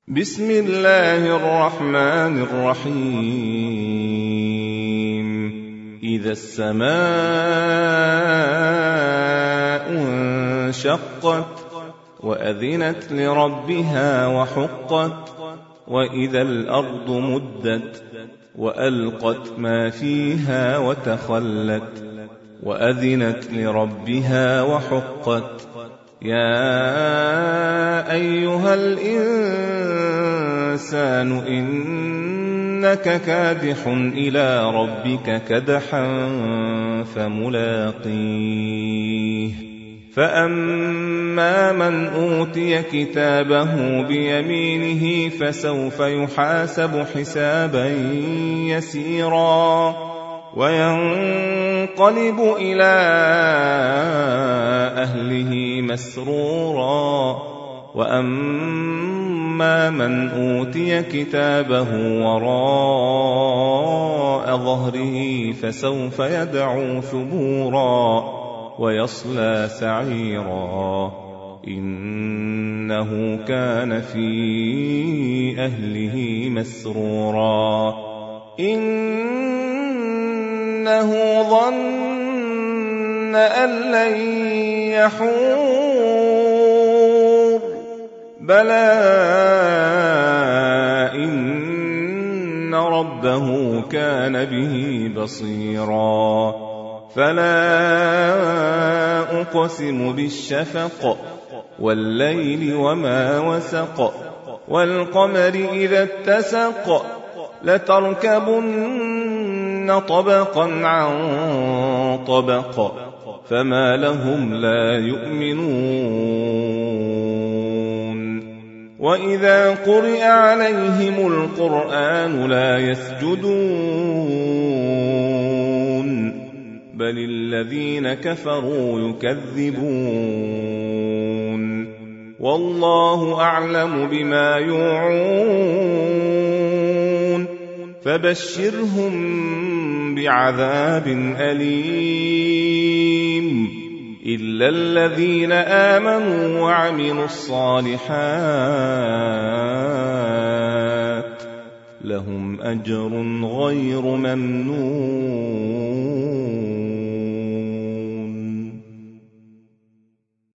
بسم الله الرحمن الرحيم إذا السماء انشقت وأذنت لربها وحقت وإذا الأرض مدت وألقت ما فيها وتخلت وأذنت لربها وحقت يا أيها الإنسان إنك كادح إلى ربك كدحا فملاقيه فأما من أوتي كتابه بيمينه فسوف يحاسب حسابا يسيرا وينقلب إلى أهله مسرورا وأما من أوتي كتابه وراء ظهره فسوف يدعو ثبورا ويصلى سعيرا إنه كان في أهله مسرورا إنه ظن أن لن يحور بلى إن ربه كان به بصيرا فلا أقسم بالشفق والليل وما وسق والقمر إذا اتسق لتركبن طبقا عن طبق فما لهم لا يؤمنون وإذا قرئ عليهم القرآن لا يسجدون بل الذين كفروا يكذبون والله أعلم بما يوعون فبشرهم بعذاب أليم إلا الذين آمنوا وعملوا الصالحات لهم أجر غير ممنون